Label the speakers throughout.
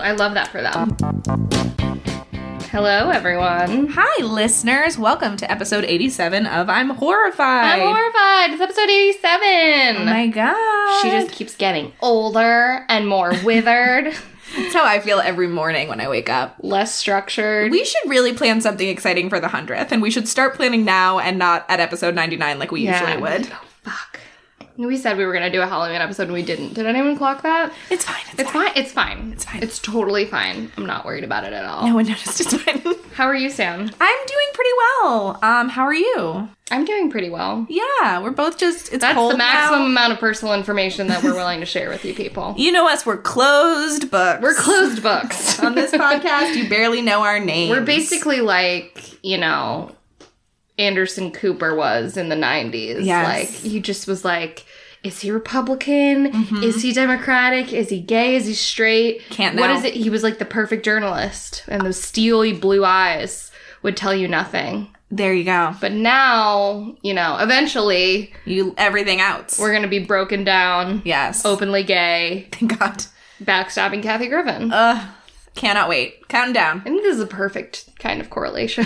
Speaker 1: I love that for them. Hello, everyone.
Speaker 2: Hi, listeners. Welcome to episode 87 of I'm Horrified.
Speaker 1: I'm horrified. It's episode 87.
Speaker 2: Oh my god.
Speaker 1: She just keeps getting older and more withered.
Speaker 2: That's how I feel every morning when I wake up.
Speaker 1: Less structured.
Speaker 2: We should really plan something exciting for the 100th, and we should start planning now and not at episode 99 like we usually would.
Speaker 1: Oh, fuck. We said we were going to do a Halloween episode and we didn't. Did anyone clock that?
Speaker 2: It's fine.
Speaker 1: It's fine. It's fine.
Speaker 2: It's fine.
Speaker 1: It's totally fine. I'm not worried about it at all.
Speaker 2: No one noticed. It's fine.
Speaker 1: How are you, Sam?
Speaker 2: I'm doing pretty well. How are you?
Speaker 1: I'm doing pretty well.
Speaker 2: Yeah, we're both just, it's
Speaker 1: That's
Speaker 2: cold
Speaker 1: the maximum
Speaker 2: now.
Speaker 1: amount of personal information that we're willing to share with you people.
Speaker 2: You know us, we're closed books.
Speaker 1: We're closed books.
Speaker 2: On this podcast, you barely know our names.
Speaker 1: We're basically like, you know, Anderson Cooper was in the 90s.
Speaker 2: Yes.
Speaker 1: Like, he just was like, is he Republican? Mm-hmm. Is he Democratic? Is he gay? Is he straight?
Speaker 2: Can't know.
Speaker 1: What is it? He was like the perfect journalist. And those steely blue eyes would tell you nothing.
Speaker 2: There you go.
Speaker 1: But now, you know, eventually...
Speaker 2: Everything out.
Speaker 1: We're going to be broken down.
Speaker 2: Yes.
Speaker 1: Openly gay.
Speaker 2: Thank God.
Speaker 1: Backstabbing Kathy Griffin.
Speaker 2: Cannot wait. Counting down.
Speaker 1: I think this is a perfect kind of correlation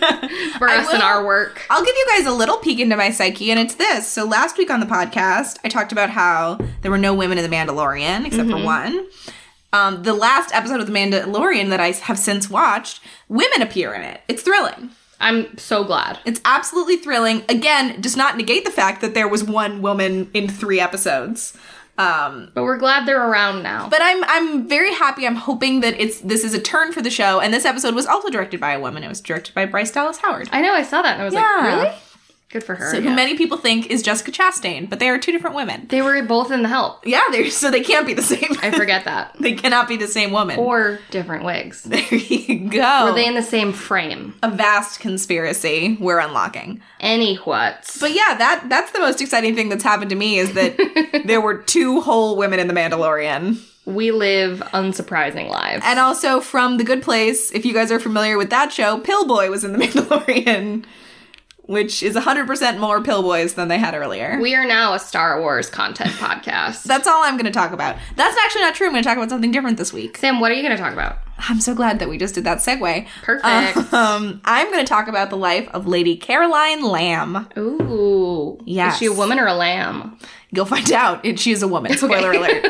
Speaker 1: for us and our work.
Speaker 2: I'll give you guys a little peek into my psyche, and it's this. So last week on the podcast, I talked about how there were no women in The Mandalorian, except for one. The last episode of The Mandalorian that I have since watched, women appear in it. It's thrilling.
Speaker 1: I'm so glad.
Speaker 2: It's absolutely thrilling. Again, does not negate the fact that there was one woman in 3 episodes.
Speaker 1: But we're glad they're around now.
Speaker 2: But I'm very happy. I'm hoping that this is a turn for the show. And this episode was also directed by a woman. It was directed by Bryce Dallas Howard.
Speaker 1: I know, I saw that and I was like, really? Good for her.
Speaker 2: So who many people think is Jessica Chastain, but they are 2 different women.
Speaker 1: They were both in The Help.
Speaker 2: Yeah, so they can't be the same.
Speaker 1: I forget that.
Speaker 2: They cannot be the same woman.
Speaker 1: Or different wigs.
Speaker 2: There you go.
Speaker 1: Were they in the same frame?
Speaker 2: A vast conspiracy we're unlocking.
Speaker 1: Any whats.
Speaker 2: But yeah, that's the most exciting thing that's happened to me is that there were 2 whole women in The Mandalorian.
Speaker 1: We live unsurprising lives.
Speaker 2: And also from The Good Place, if you guys are familiar with that show, Pillboy was in The Mandalorian. Which is 100% more Pillboys than they had earlier.
Speaker 1: We are now a Star Wars content podcast.
Speaker 2: That's all I'm going to talk about. That's actually not true. I'm going to talk about something different this week.
Speaker 1: Sam, what are you going to talk about?
Speaker 2: I'm so glad that we just did that segue.
Speaker 1: Perfect.
Speaker 2: I'm going to talk about the life of Lady Caroline Lamb.
Speaker 1: Ooh.
Speaker 2: Yes.
Speaker 1: Is she a woman or a lamb?
Speaker 2: You'll find out. She is a woman. Spoiler alert.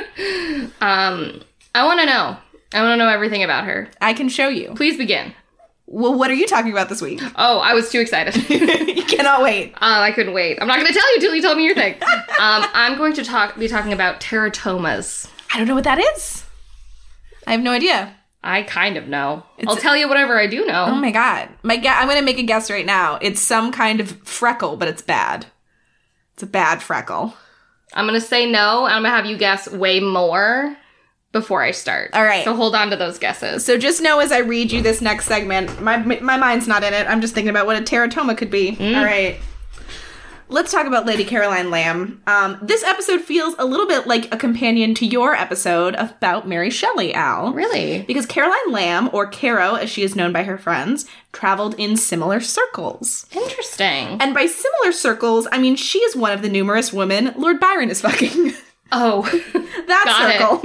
Speaker 1: I want to know. I want to know everything about her.
Speaker 2: I can show you.
Speaker 1: Please begin.
Speaker 2: Well, what are you talking about this week?
Speaker 1: Oh, I was too excited.
Speaker 2: You cannot wait.
Speaker 1: I couldn't wait. I'm not going to tell you until you tell me your thing. I'm going to be talking about teratomas.
Speaker 2: I don't know what that is. I have no idea.
Speaker 1: I kind of know. I'll tell you whatever I do know.
Speaker 2: Oh my God. I'm going to make a guess right now. It's some kind of freckle, but it's bad. It's a bad freckle.
Speaker 1: I'm going to say no, and I'm going to have you guess way more before I start.
Speaker 2: All right.
Speaker 1: So hold on to those guesses.
Speaker 2: So just know as I read you this next segment, my mind's not in it. I'm just thinking about what a teratoma could be. All right. Let's talk about Lady Caroline Lamb. This episode feels a little bit like a companion to your episode about Mary Shelley, Al.
Speaker 1: Really?
Speaker 2: Because Caroline Lamb, or Caro as she is known by her friends, traveled in similar circles.
Speaker 1: Interesting.
Speaker 2: And by similar circles, I mean she is one of the numerous women Lord Byron is fucking.
Speaker 1: Oh.
Speaker 2: That
Speaker 1: circle.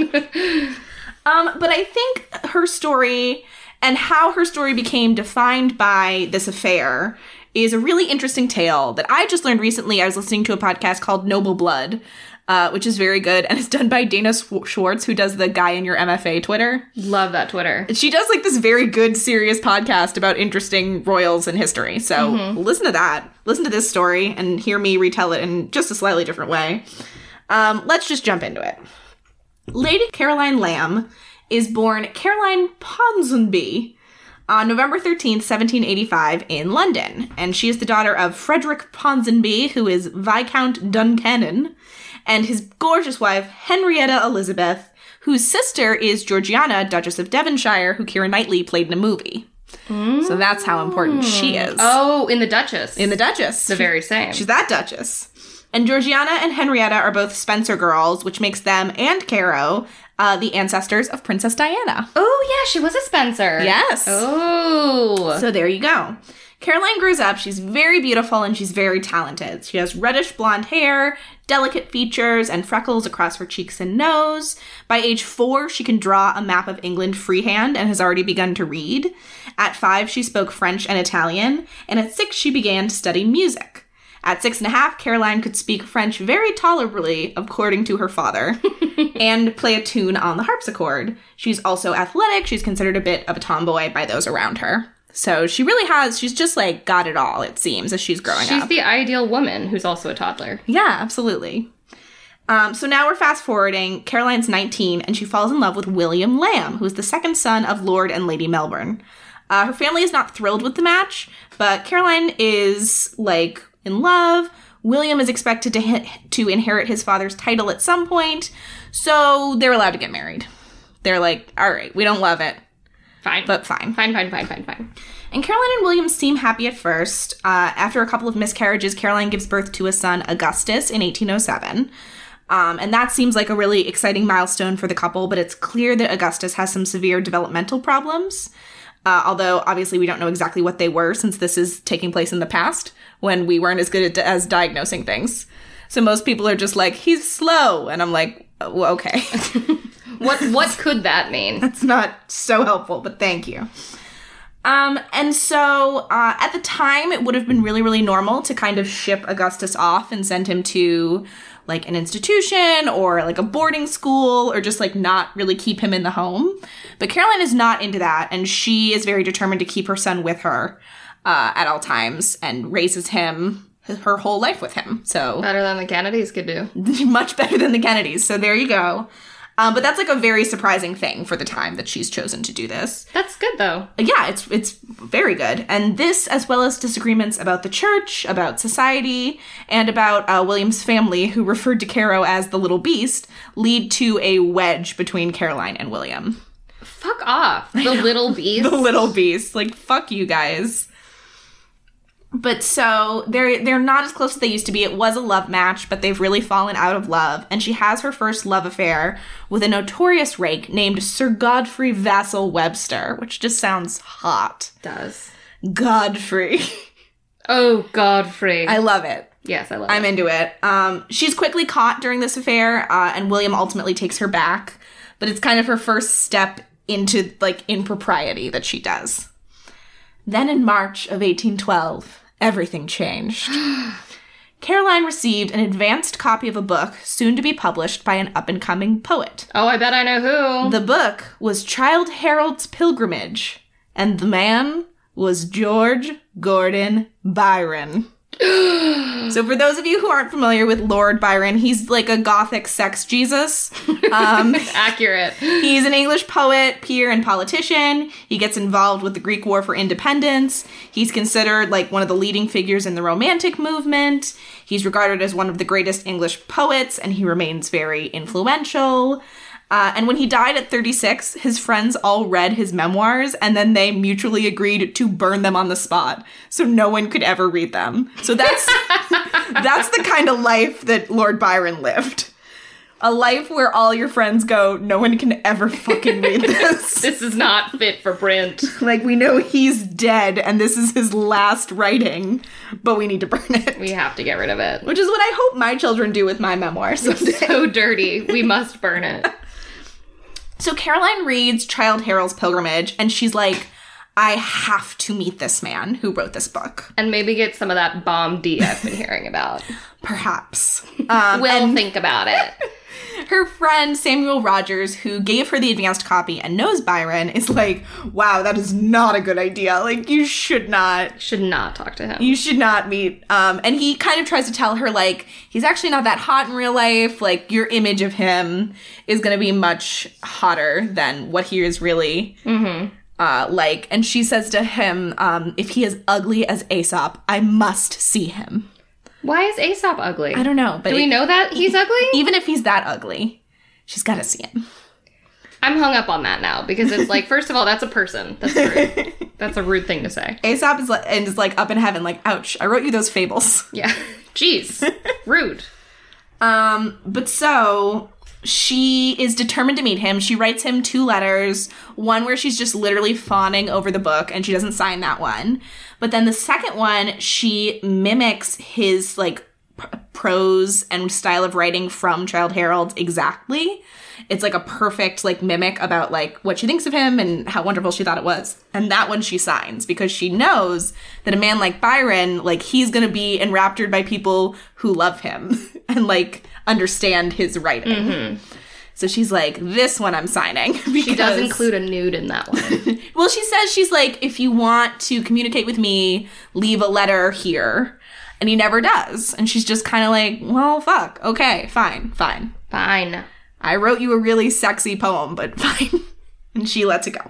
Speaker 2: But I think her story and how her story became defined by this affair is a really interesting tale that I just learned recently. I was listening to a podcast called Noble Blood, which is very good, and it's done by Dana Schwartz, who does the Guy in Your MFA Twitter.
Speaker 1: Love that Twitter.
Speaker 2: She does like this very good, serious podcast about interesting royals in history. So listen to that. Listen to this story and hear me retell it in just a slightly different way. Let's just jump into it. Lady Caroline Lamb is born Caroline Ponsonby on November 13th, 1785 in London. And she is the daughter of Frederick Ponsonby, who is Viscount Duncannon, and his gorgeous wife, Henrietta Elizabeth, whose sister is Georgiana, Duchess of Devonshire, who Keira Knightley played in a movie. So that's how important she is.
Speaker 1: Oh, in The Duchess.
Speaker 2: In The Duchess.
Speaker 1: The very same.
Speaker 2: She's that Duchess. And Georgiana and Henrietta are both Spencer girls, which makes them and Caro the ancestors of Princess Diana.
Speaker 1: Oh, yeah, she was a Spencer.
Speaker 2: Yes.
Speaker 1: Oh.
Speaker 2: So there you go. Caroline grows up. She's very beautiful and she's very talented. She has reddish blonde hair, delicate features, and freckles across her cheeks and nose. By age 4, she can draw a map of England freehand and has already begun to read. At 5, she spoke French and Italian. And at 6, she began to study music. At 6.5, Caroline could speak French very tolerably, according to her father, and play a tune on the harpsichord. She's also athletic. She's considered a bit of a tomboy by those around her. So she really has, she's just like got it all, it seems, as she's growing up.
Speaker 1: She's the ideal woman who's also a toddler.
Speaker 2: Yeah, absolutely. So now we're fast forwarding. Caroline's 19 and she falls in love with William Lamb, who's the second son of Lord and Lady Melbourne. Her family is not thrilled with the match, but Caroline is like in love. William is expected to inherit his father's title at some point, so they're allowed to get married. They're like, all right, we don't love it.
Speaker 1: Fine.
Speaker 2: But fine.
Speaker 1: Fine.
Speaker 2: And Caroline and William seem happy at first. After a couple of miscarriages, Caroline gives birth to a son, Augustus, in 1807. And that seems like a really exciting milestone for the couple, but it's clear that Augustus has some severe developmental problems. Although, obviously, we don't know exactly what they were since this is taking place in the past when we weren't as good as diagnosing things. So most people are just like, he's slow. And I'm like, well, okay.
Speaker 1: What could that mean?
Speaker 2: That's not so helpful, but thank you. And so at the time, it would have been really, really normal to kind of ship Augustus off and send him to like an institution or like a boarding school or just like not really keep him in the home. But Caroline is not into that. And she is very determined to keep her son with her at all times and raises him her whole life with him. So
Speaker 1: better than the Kennedys could do.
Speaker 2: Much better than the Kennedys. So there you go. But that's like a very surprising thing for the time that she's chosen to do this.
Speaker 1: That's good, though.
Speaker 2: Yeah, it's very good. And this, as well as disagreements about the church, about society, and about William's family, who referred to Caro as the little beast, lead to a wedge between Caroline and William.
Speaker 1: Fuck off. The little beast.
Speaker 2: The little beast. Like, fuck you guys. But so they're not as close as they used to be. It was a love match, but they've really fallen out of love. And she has her first love affair with a notorious rake named Sir Godfrey Vassall Webster, which just sounds hot.
Speaker 1: Does.
Speaker 2: Godfrey.
Speaker 1: Oh, Godfrey.
Speaker 2: I love it.
Speaker 1: Yes, I love it.
Speaker 2: I'm into it. She's quickly caught during this affair, and William ultimately takes her back. But it's kind of her first step into, like, impropriety that she does. Then in March of 1812... everything changed. Caroline received an advanced copy of a book soon to be published by an up-and-coming poet.
Speaker 1: Oh, I bet I know who.
Speaker 2: The book was Childe Harold's Pilgrimage, and the man was George Gordon Byron. So for those of you who aren't familiar with Lord Byron, he's like a gothic sex Jesus.
Speaker 1: Accurate.
Speaker 2: He's an English poet, peer, and politician. He gets involved with the Greek War for Independence. He's considered like one of the leading figures in the Romantic movement. He's regarded as one of the greatest English poets, and he remains very influential. And when he died at 36, his friends all read his memoirs, and then they mutually agreed to burn them on the spot, so no one could ever read them. So that's the kind of life that Lord Byron lived. A life where all your friends go, no one can ever fucking read this.
Speaker 1: This is not fit for print.
Speaker 2: Like, we know he's dead, and this is his last writing, but we need to burn it.
Speaker 1: We have to get rid of it.
Speaker 2: Which is what I hope my children do with my memoir someday.
Speaker 1: It's so dirty. We must burn it.
Speaker 2: So Caroline reads Childe Harold's Pilgrimage, and she's like, I have to meet this man who wrote this book.
Speaker 1: And maybe get some of that bomb D I've been hearing about.
Speaker 2: Perhaps.
Speaker 1: We'll think about it.
Speaker 2: Her friend, Samuel Rogers, who gave her the advanced copy and knows Byron, is like, wow, that is not a good idea. Like, you should not.
Speaker 1: Should not talk to him.
Speaker 2: You should not meet. And he kind of tries to tell her, like, he's actually not that hot in real life. Like, your image of him is going to be much hotter than what he is really like. And she says to him, if he is ugly as Aesop, I must see him.
Speaker 1: Why is Aesop ugly?
Speaker 2: I don't know. But
Speaker 1: do we know that he's ugly?
Speaker 2: Even if he's that ugly, she's got to see him.
Speaker 1: I'm hung up on that now because it's like, first of all, that's a person. That's rude. That's a rude thing to say.
Speaker 2: Aesop is like up in heaven, like, ouch, I wrote you those fables.
Speaker 1: Yeah. Jeez. Rude.
Speaker 2: But so she is determined to meet him. She writes him 2 letters, one where she's just literally fawning over the book, and she doesn't sign that one. But then the second one, she mimics his, like, prose and style of writing from Childe Harold exactly. It's like a perfect, like, mimic about, like, what she thinks of him and how wonderful she thought it was. And that one she signs because she knows that a man like Byron, like, he's going to be enraptured by people who love him and, like, understand his writing. Mm-hmm. So she's like, this one I'm signing.
Speaker 1: She does include a nude in that one.
Speaker 2: Well, she says, she's like, if you want to communicate with me, leave a letter here. And he never does. And she's just kind of like, well, fuck. Okay, fine. I wrote you a really sexy poem, but fine. And she lets it go.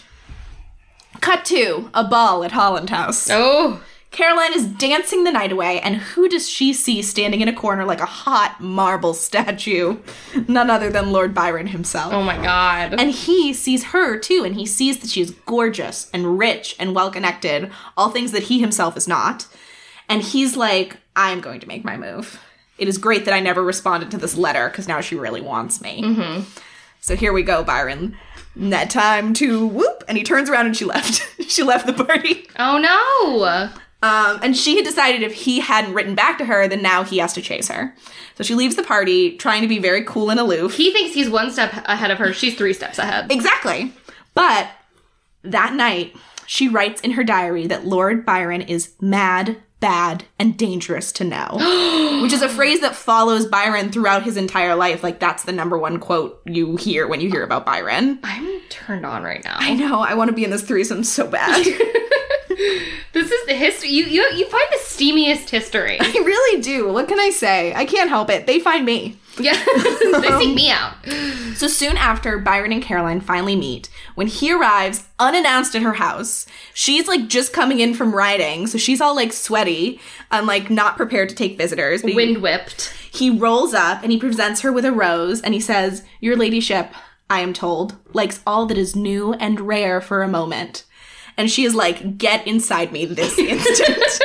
Speaker 2: Cut to a ball at Holland House.
Speaker 1: Oh.
Speaker 2: Caroline is dancing the night away, and who does she see standing in a corner like a hot marble statue? None other than Lord Byron himself.
Speaker 1: Oh my God.
Speaker 2: And he sees her, too, and he sees that she is gorgeous and rich and well-connected, all things that he himself is not. And he's like, I'm going to make my move. It is great that I never responded to this letter, because now she really wants me. Mm-hmm. So here we go, Byron. That time to whoop. And he turns around and she left. She left the party.
Speaker 1: Oh, no.
Speaker 2: And she had decided if he hadn't written back to her, then now he has to chase her. So she leaves the party, trying to be very cool and aloof.
Speaker 1: He thinks he's 1 step ahead of her. She's 3 steps ahead.
Speaker 2: Exactly. But that night, she writes in her diary that Lord Byron is mad, bad, and dangerous to know. Which is a phrase that follows Byron throughout his entire life. Like, that's the number 1 quote you hear when you hear about Byron.
Speaker 1: I'm turned on right now.
Speaker 2: I know. I want to be in this threesome so bad.
Speaker 1: This is the history. You find the steamiest history.
Speaker 2: I really do. What can I say? I can't help it. They find me.
Speaker 1: Yeah. They seek me out.
Speaker 2: So soon after, Byron and Caroline finally meet. When he arrives unannounced at her house, she's like just coming in from riding. So she's all like sweaty and like not prepared to take visitors.
Speaker 1: Wind whipped.
Speaker 2: He rolls up and he presents her with a rose and he says, "Your ladyship, I am told, likes all that is new and rare for a moment." And she is like, get inside me this instant.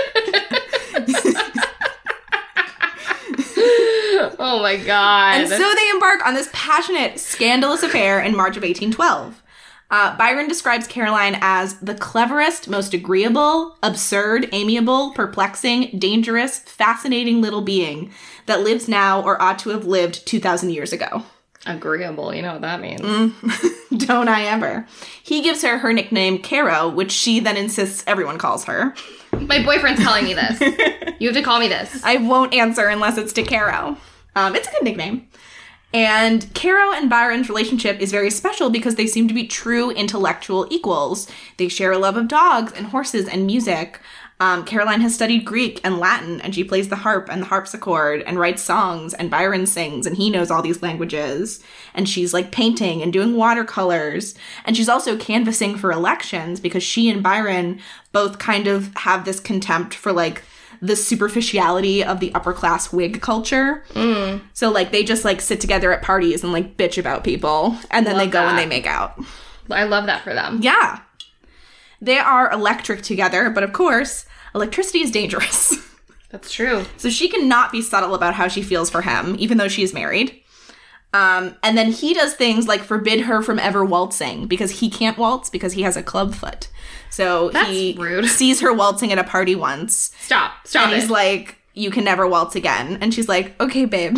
Speaker 1: Oh my God.
Speaker 2: And so they embark on this passionate, scandalous affair in March of 1812. Byron describes Caroline as the cleverest, most agreeable, absurd, amiable, perplexing, dangerous, fascinating little being that lives now or ought to have lived 2,000 years ago.
Speaker 1: Agreeable, you know what that means.
Speaker 2: Don't I ever. He gives her her nickname, Caro, which she then insists everyone calls her.
Speaker 1: My boyfriend's calling me this. You have to call me this.
Speaker 2: I won't answer unless it's to Caro. It's a good nickname. And Caro and Byron's relationship is very special because they seem to be true intellectual equals. They share a love of dogs and horses and music. Caroline has studied Greek and Latin, and she plays the harp and the harpsichord and writes songs, and Byron sings, and he knows all these languages. And she's like painting and doing watercolors. And she's also canvassing for elections because she and Byron both kind of have this contempt for like the superficiality of the upper class Whig culture. So like they just like sit together at parties and like bitch about people, and then they go and they make out.
Speaker 1: I love that for them.
Speaker 2: Yeah. They are electric together, but of course, electricity is dangerous.
Speaker 1: That's true.
Speaker 2: So she cannot be subtle about how she feels for him, even though she is married. And then he does things like forbid her from ever waltzing because he can't waltz because he has a club foot. So he
Speaker 1: rude.
Speaker 2: Sees her waltzing at a party once.
Speaker 1: Stop
Speaker 2: and he's like, you can never waltz again. And she's like, okay, babe.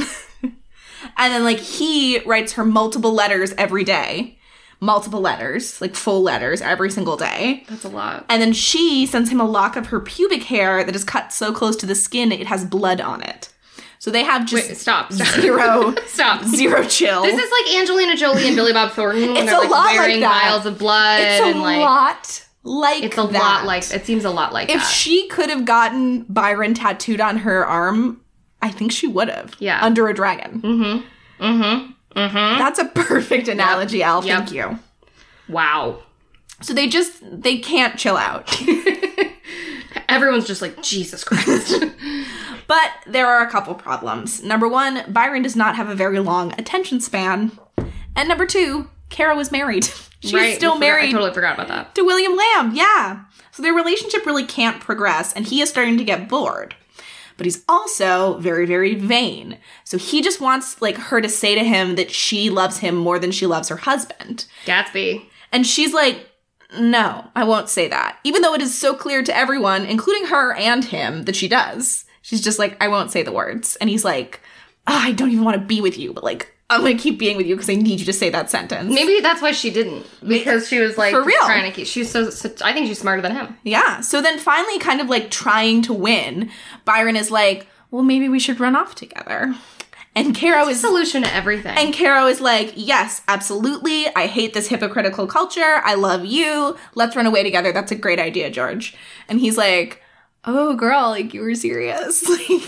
Speaker 2: And then like he writes her multiple letters every day. Multiple letters, like full letters every single day.
Speaker 1: That's a lot.
Speaker 2: And then she sends him a lock of her pubic hair that is cut so close to the skin it has blood on it. So they have just
Speaker 1: stop.
Speaker 2: Zero chill.
Speaker 1: This is like Angelina Jolie and Billy Bob Thornton when
Speaker 2: it's
Speaker 1: they're like wearing
Speaker 2: like
Speaker 1: vials of blood.
Speaker 2: It's a lot like
Speaker 1: it's a
Speaker 2: that.
Speaker 1: lot like it seems a lot like
Speaker 2: if
Speaker 1: that.
Speaker 2: If she could have gotten Byron tattooed on her arm, I think she would have.
Speaker 1: Yeah.
Speaker 2: Under a dragon.
Speaker 1: Mm-hmm. Mm-hmm. Mm-hmm.
Speaker 2: That's a perfect analogy, Al. Thank you.
Speaker 1: Wow.
Speaker 2: So they can't chill out.
Speaker 1: Everyone's just like, Jesus Christ.
Speaker 2: But there are a couple problems. Number 1, Byron does not have a very long attention span. And number 2, Caro is married. She's still married.
Speaker 1: I totally forgot about that.
Speaker 2: To William Lamb, yeah. So their relationship really can't progress, and he is starting to get bored. but he's also very, very vain. So he just wants, like, her to say to him that she loves him more than she loves her husband.
Speaker 1: Gatsby.
Speaker 2: And she's like, no, I won't say that. Even though it is so clear to everyone, including her and him, that she does. She's just like, I won't say the words. And he's like, I don't even want to be with you, but, like, I'm going to keep being with you because I need you to say that sentence.
Speaker 1: Maybe that's why she didn't. Because she was, like,
Speaker 2: for real.
Speaker 1: trying to keep... She's so... I think she's smarter than him.
Speaker 2: Yeah. So then finally, kind of, like, trying to win, Byron is like, well, maybe we should run off together. And Caro is...
Speaker 1: solution to everything.
Speaker 2: And Caro is like, yes, absolutely. I hate this hypocritical culture. I love you. Let's run away together. That's a great idea, George. And he's like, oh, girl, like, you were serious.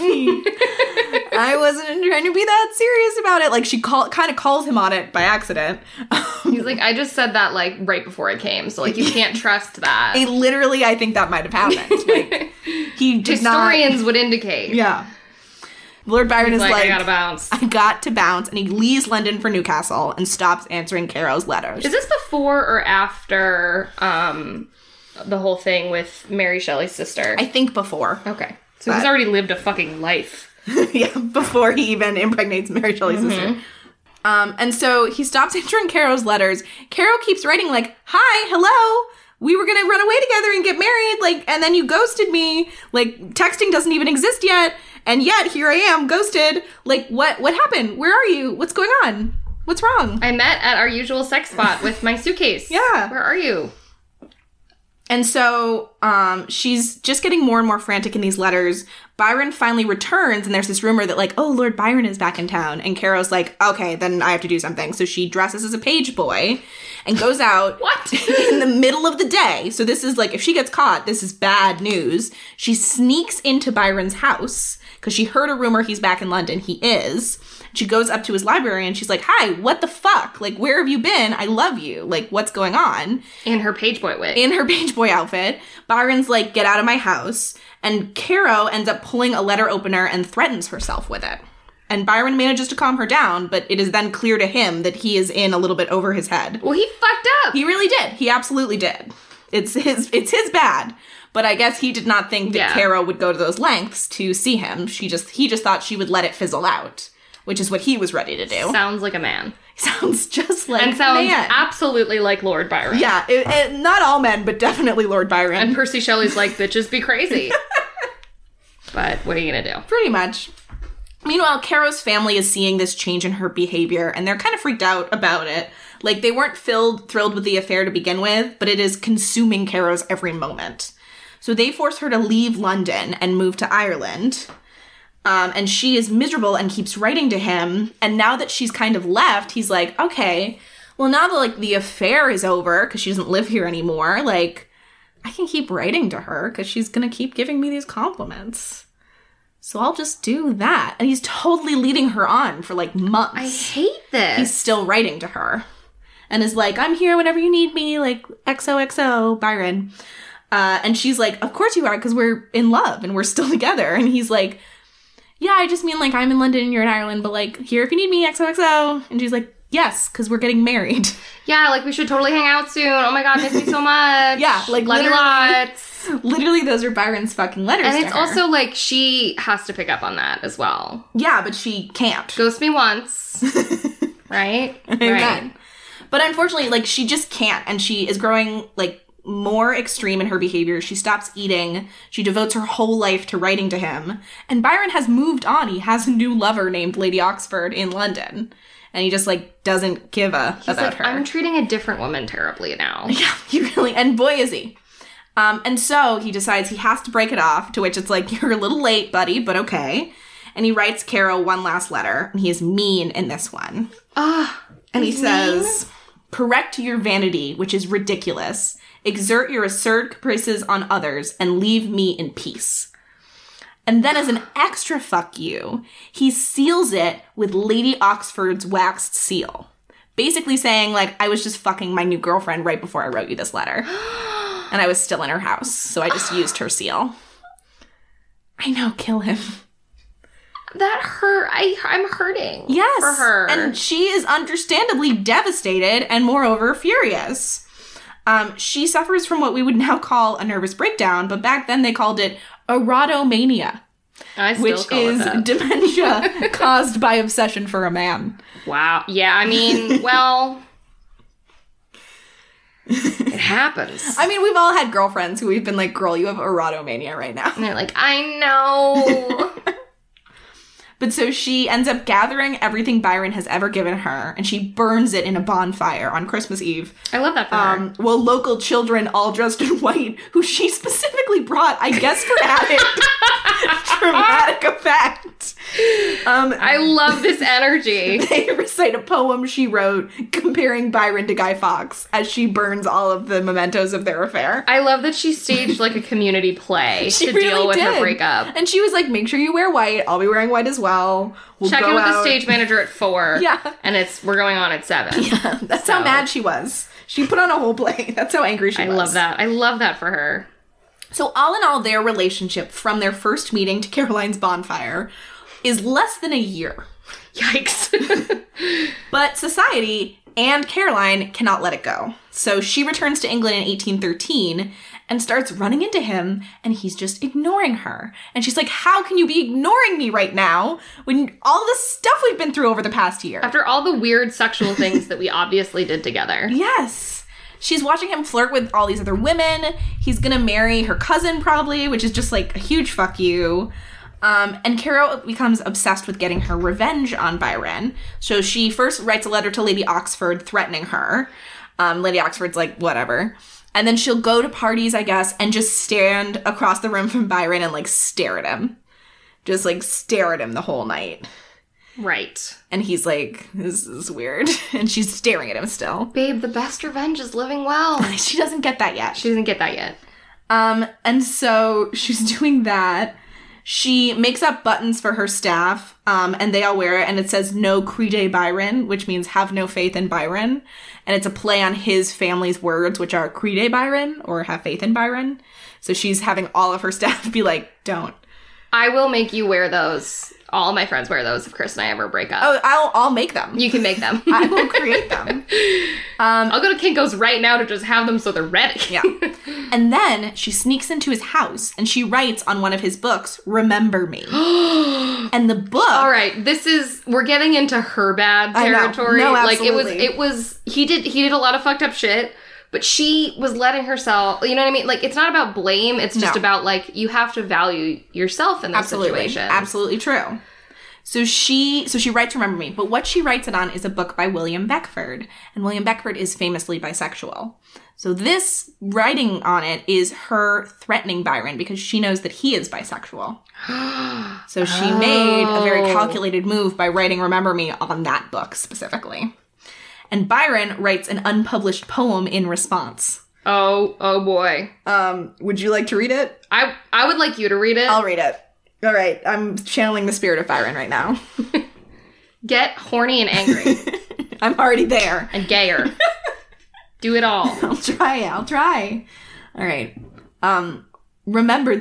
Speaker 2: I wasn't trying to be that serious about it. Like, she kind of calls him on it by accident.
Speaker 1: He's like, I just said that, like, right before it came. So, like, you can't trust that.
Speaker 2: I think that might have happened. Like, he did
Speaker 1: Historians would indicate.
Speaker 2: Yeah. Lord Byron is like,
Speaker 1: I gotta bounce.
Speaker 2: I got to bounce. And he leaves London for Newcastle and stops answering Caro's letters.
Speaker 1: Is this before or after the whole thing with Mary Shelley's sister?
Speaker 2: I think before.
Speaker 1: Okay. So he's already lived a fucking life.
Speaker 2: Yeah, before he even impregnates Mary Shelley's sister. And so he stops answering Caro's letters. Caro keeps writing like, hi, hello. We were going to run away together and get married. Like, and then you ghosted me. Like, texting doesn't even exist yet. And yet here I am, ghosted. Like, what happened? Where are you? What's going on? What's wrong?
Speaker 1: I met at our usual sex spot with my suitcase.
Speaker 2: Yeah.
Speaker 1: Where are you?
Speaker 2: And so she's just getting more and more frantic in these letters. Byron finally returns, and there's this rumor that, like, oh, Lord Byron is back in town. And Caro's like, okay, then I have to do something. So she dresses as a page boy and goes out
Speaker 1: What?
Speaker 2: in the middle of the day. So this is, like, if she gets caught, this is bad news. She sneaks into Byron's house because she heard a rumor he's back in London. He is. She goes up to his library and she's like, hi, what the fuck? Like, where have you been? I love you. Like, what's going on?
Speaker 1: In her page boy wig.
Speaker 2: In her page boy outfit. Byron's like, get out of my house. And Caro ends up pulling a letter opener and threatens herself with it. And Byron manages to calm her down, but it is then clear to him that he is in a little bit over his head.
Speaker 1: Well, he fucked up.
Speaker 2: He really did. He absolutely did. It's his bad. But I guess he did not think that Caro would go to those lengths to see him. He just thought she would let it fizzle out, which is what he was ready to do.
Speaker 1: Sounds like a man.
Speaker 2: Sounds just like
Speaker 1: and sounds
Speaker 2: man.
Speaker 1: absolutely like Lord Byron.
Speaker 2: Yeah, not all men, but definitely Lord Byron.
Speaker 1: And Percy Shelley's like, bitches be crazy. But what are you gonna do?
Speaker 2: Pretty much. Meanwhile, Caro's family is seeing this change in her behavior, and they're kind of freaked out about it. Like, they weren't thrilled with the affair to begin with, but it is consuming Caro's every moment. So they force her to leave London and move to Ireland. And she is miserable and keeps writing to him. And now that she's kind of left, he's like, okay, well, now that, like, the affair is over, because she doesn't live here anymore, like, I can keep writing to her, because she's going to keep giving me these compliments. So I'll just do that. And he's totally leading her on for, like, months.
Speaker 1: I hate this.
Speaker 2: He's still writing to her. And is like, I'm here whenever you need me, like, XOXO, Byron. And she's like, of course you are, because we're in love and we're still together. And he's like, yeah, I just mean, like, I'm in London and you're in Ireland, but, like, here if you need me, XOXO. And she's like, yes, because we're getting married.
Speaker 1: Yeah, like, we should totally hang out soon. Oh my god, miss you so much.
Speaker 2: Yeah, like,
Speaker 1: love you lots.
Speaker 2: Literally, those are Byron's fucking letters
Speaker 1: and
Speaker 2: to
Speaker 1: it's
Speaker 2: her.
Speaker 1: also, like, she has to pick up on that as well.
Speaker 2: Yeah, but she can't.
Speaker 1: Ghost me once. Right?
Speaker 2: Amen.
Speaker 1: Right.
Speaker 2: But unfortunately, like, she just can't, and she is growing, like, more extreme in her behavior. She stops eating. She devotes her whole life to writing to him. And Byron has moved on. He has a new lover named Lady Oxford in London. And he just, like, doesn't give a
Speaker 1: He's
Speaker 2: about
Speaker 1: like,
Speaker 2: her.
Speaker 1: I'm treating a different woman terribly now.
Speaker 2: Yeah, he really, and boy is he. And so he decides he has to break it off, to which it's like, you're a little late, buddy, but okay. And he writes Caro one last letter, and he is mean in this one. And he says, correct your vanity, which is ridiculous. Exert your absurd caprices on others, and leave me in peace. And then as an extra fuck you, he seals it with Lady Oxford's waxed seal. Basically saying, like, I was just fucking my new girlfriend right before I wrote you this letter. And I was still in her house, so I just used her seal. I know, kill him.
Speaker 1: That hurt. I'm hurting.
Speaker 2: Yes.
Speaker 1: For her.
Speaker 2: And she is understandably devastated and moreover furious. She suffers from what we would now call a nervous breakdown, but back then they called it erotomania.
Speaker 1: I still
Speaker 2: which
Speaker 1: call it
Speaker 2: is
Speaker 1: that.
Speaker 2: dementia caused by obsession for a man.
Speaker 1: Wow. Yeah, I mean, well, it happens.
Speaker 2: I mean, we've all had girlfriends who we've been like, girl, you have erotomania right now.
Speaker 1: And they're like, I know.
Speaker 2: But so she ends up gathering everything Byron has ever given her, and she burns it in a bonfire on Christmas Eve.
Speaker 1: I love that for her.
Speaker 2: While local children, all dressed in white, who she specifically brought, I guess for added dramatic effect.
Speaker 1: I love this energy.
Speaker 2: They recite a poem she wrote comparing Byron to Guy Fawkes as she burns all of the mementos of their affair.
Speaker 1: I love that she staged like a community play to
Speaker 2: really
Speaker 1: deal with her
Speaker 2: did.
Speaker 1: breakup.
Speaker 2: And she was like, make sure you wear white. I'll be wearing white as well. We'll
Speaker 1: Check
Speaker 2: go
Speaker 1: in with the
Speaker 2: out.
Speaker 1: stage manager at 4.
Speaker 2: Yeah.
Speaker 1: And we're going on at 7.
Speaker 2: Yeah, that's how mad she was. She put on a whole play. That's how angry she was.
Speaker 1: I love that. I love that for her.
Speaker 2: So all in all, their relationship from their first meeting to Caroline's bonfire is less than a year.
Speaker 1: Yikes.
Speaker 2: But society and Caroline cannot let it go. So she returns to England in 1813 and starts running into him, and he's just ignoring her. And she's like, how can you be ignoring me right now when all the stuff we've been through over the past year?
Speaker 1: After all the weird sexual things that we obviously did together.
Speaker 2: Yes. She's watching him flirt with all these other women. He's gonna marry her cousin probably, which is just like a huge fuck you. And Caro becomes obsessed with getting her revenge on Byron. So she first writes a letter to Lady Oxford threatening her. Lady Oxford's like, whatever. And then she'll go to parties, I guess, and just stand across the room from Byron and like stare at him. Just like stare at him the whole night.
Speaker 1: Right.
Speaker 2: And he's like, this is weird. And she's staring at him still.
Speaker 1: Babe, the best revenge is living well.
Speaker 2: She doesn't get that yet.
Speaker 1: She doesn't get that yet.
Speaker 2: And so she's doing that. She makes up buttons for her staff, and they all wear it, and it says, no crede Byron, which means have no faith in Byron. And it's a play on his family's words, which are crede Byron, or have faith in Byron. So she's having all of her staff be like, don't.
Speaker 1: I will make you wear those. All my friends wear those if Chris and I ever break up.
Speaker 2: Oh, I'll make them.
Speaker 1: You can make them.
Speaker 2: I will create them.
Speaker 1: I'll go to Kinko's right now to just have them so they're ready.
Speaker 2: Yeah. And then she sneaks into his house and she writes on one of his books, Remember Me. And the book...
Speaker 1: All right, we're getting into her bad territory.
Speaker 2: I know. No,
Speaker 1: like
Speaker 2: absolutely.
Speaker 1: he did a lot of fucked up shit, but she was letting herself, you know what I mean? Like, it's not about blame, it's just about, like, you have to value yourself in those situations.
Speaker 2: Absolutely true. So she writes Remember Me, but what she writes it on is a book by William Beckford, and William Beckford is famously bisexual. So this writing on it is her threatening Byron because she knows that he is bisexual. So she made a very calculated move by writing Remember Me on that book specifically. And Byron writes an unpublished poem in response.
Speaker 1: Oh boy.
Speaker 2: Would you like to read it?
Speaker 1: I would like you to read it.
Speaker 2: I'll read it. All right, I'm channeling the spirit of Byron right now.
Speaker 1: Get horny and angry.
Speaker 2: I'm already there.
Speaker 1: And gayer. Do it all.
Speaker 2: I'll try. All right. Remember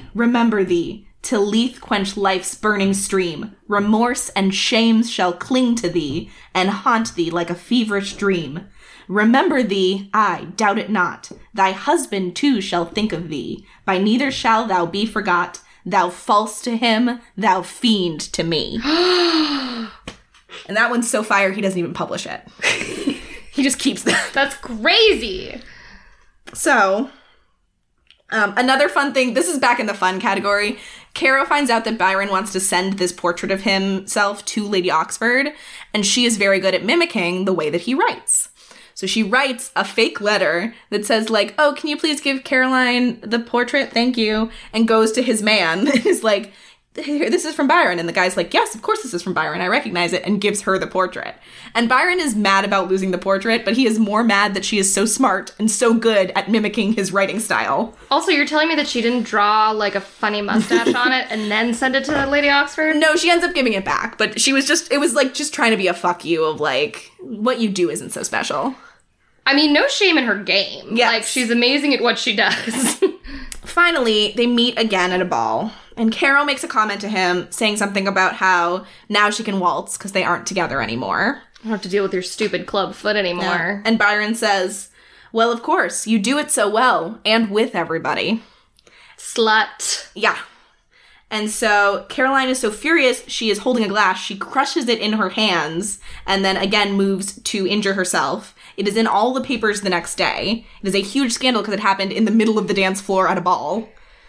Speaker 2: thee, till Lethe quench life's burning stream. Remorse and shame shall cling to thee, and haunt thee like a feverish dream. Remember thee, I doubt it not. Thy husband too shall think of thee. By neither shall thou be forgot. Thou false to him, thou fiend to me. And that one's so fire, he doesn't even publish it. He just keeps that.
Speaker 1: That's crazy.
Speaker 2: So, another fun thing, this is back in the fun category. Caro finds out that Byron wants to send this portrait of himself to Lady Oxford, and she is very good at mimicking the way that he writes. So she writes a fake letter that says, like, oh, can you please give Caroline the portrait? Thank you. And goes to his man and is like, here, this is from Byron. And the guy's like, yes, of course this is from Byron. I recognize it, and gives her the portrait. And Byron is mad about losing the portrait, but he is more mad that she is so smart and so good at mimicking his writing style.
Speaker 1: Also, you're telling me that she didn't draw, like, a funny mustache on it and then send it to Lady Oxford?
Speaker 2: No, she ends up giving it back, but she was just, it was like just trying to be a fuck you of like, what you do isn't so special.
Speaker 1: I mean, no shame in her game.
Speaker 2: Yes.
Speaker 1: Like, she's amazing at what she does.
Speaker 2: Finally, they meet again at a ball, and Caro makes a comment to him saying something about how now she can waltz because they aren't together anymore.
Speaker 1: I don't have to deal with your stupid club foot anymore.
Speaker 2: Yeah. And Byron says, well, of course, you do it so well, and with everybody.
Speaker 1: Slut.
Speaker 2: Yeah. And so Caroline is so furious, she is holding a glass. She crushes it in her hands and then again moves to injure herself. It is in all the papers the next day. It is a huge scandal because it happened in the middle of the dance floor at a ball.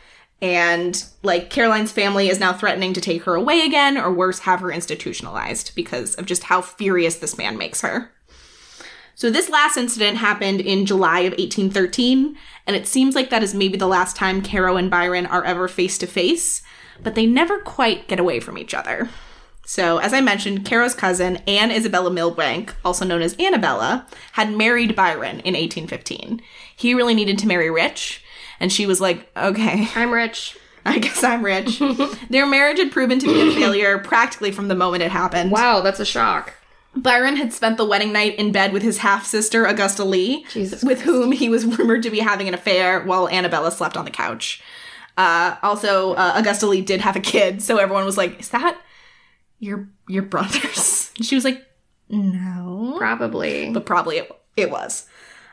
Speaker 2: And, like, Caroline's family is now threatening to take her away again, or worse, have her institutionalized because of just how furious this man makes her. So this last incident happened in July of 1813, and it seems like that is maybe the last time Caro and Byron are ever face-to-face, but they never quite get away from each other. So, as I mentioned, Caro's cousin, Anne Isabella Milbank, also known as Annabella, had married Byron in 1815. He really needed to marry rich, and she was like, okay.
Speaker 1: I'm rich.
Speaker 2: I guess I'm rich. Their marriage had proven to be a failure practically from the moment it happened.
Speaker 1: Wow, that's a shock.
Speaker 2: Byron had spent the wedding night in bed with his half-sister, Augusta Lee, with whom he was rumored to be having an affair while Annabella slept on the couch. Also, Augusta Lee did have a kid, so everyone was like, is that your brother's? And she was like, no.
Speaker 1: Probably.
Speaker 2: But probably it was.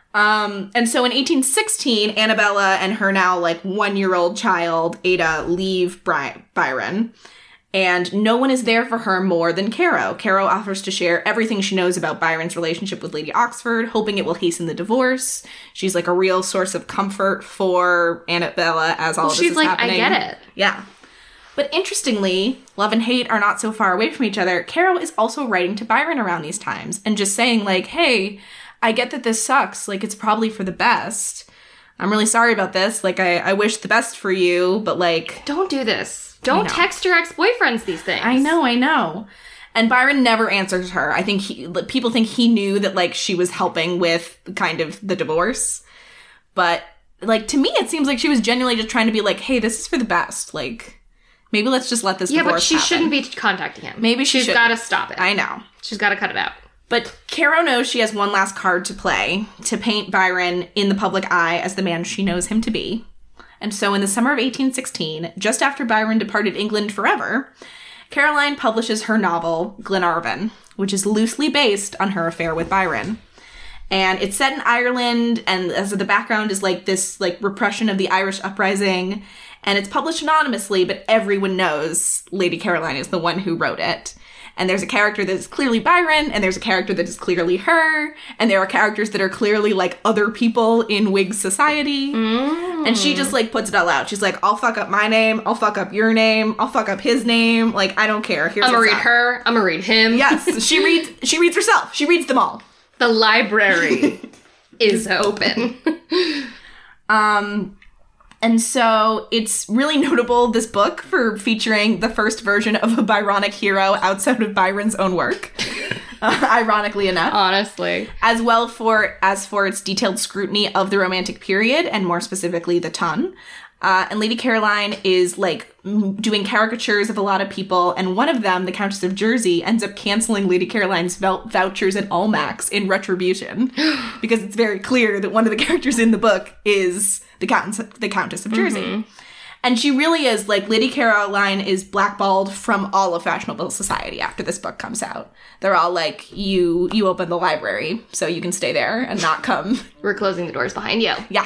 Speaker 2: And so in 1816, Annabella and her now, like, 1-year-old child, Ada, leave Byron. And no one is there for her more than Caro. Caro offers to share everything she knows about Byron's relationship with Lady Oxford, hoping it will hasten the divorce. She's like a real source of comfort for Annabella as all of this is happening.
Speaker 1: She's like, I get it.
Speaker 2: Yeah. But interestingly, love and hate are not so far away from each other. Caro is also writing to Byron around these times and just saying, like, hey, I get that this sucks. Like, it's probably for the best. I'm really sorry about this. Like, I wish the best for you, but, like...
Speaker 1: Don't do this. Don't text your ex-boyfriends these things.
Speaker 2: I know. And Byron never answers her. I think people think he knew that, like, she was helping with kind of the divorce. But, like, to me, it seems like she was genuinely just trying to be like, hey, this is for the best. Like, maybe let's just let this divorce happen. Yeah, but
Speaker 1: she shouldn't be contacting him.
Speaker 2: Maybe
Speaker 1: she's got to stop it.
Speaker 2: I know.
Speaker 1: She's got to cut it out.
Speaker 2: But Caro knows she has one last card to play to paint Byron in the public eye as the man she knows him to be. And so in the summer of 1816, just after Byron departed England forever, Caroline publishes her novel, Glenarvan, which is loosely based on her affair with Byron. And it's set in Ireland, and as the background is like this like repression of the Irish uprising, and it's published anonymously, but everyone knows Lady Caroline is the one who wrote it. And there's a character that is clearly Byron, and there's a character that is clearly her, and there are characters that are clearly, like, other people in Whig society. And she just, like, puts it all out. She's like, I'll fuck up my name, I'll fuck up your name, I'll fuck up his name, like, I don't care.
Speaker 1: I'm gonna read her, I'm gonna read him.
Speaker 2: Yes, she reads herself. She reads them all.
Speaker 1: The library is open.
Speaker 2: And so it's really notable, this book, for featuring the first version of a Byronic hero outside of Byron's own work, ironically enough.
Speaker 1: Honestly.
Speaker 2: As well as for its detailed scrutiny of the Romantic period, and more specifically, the ton. And Lady Caroline is, like, doing caricatures of a lot of people, and one of them, the Countess of Jersey, ends up canceling Lady Caroline's vouchers at Almack's in retribution, because it's very clear that one of the characters in the book is the Countess of Jersey. Mm-hmm. And she really is, like, Lady Caroline is blackballed from all of fashionable society after this book comes out. They're all like, you open the library, so you can stay there and not come.
Speaker 1: We're closing the doors behind you.
Speaker 2: Yeah.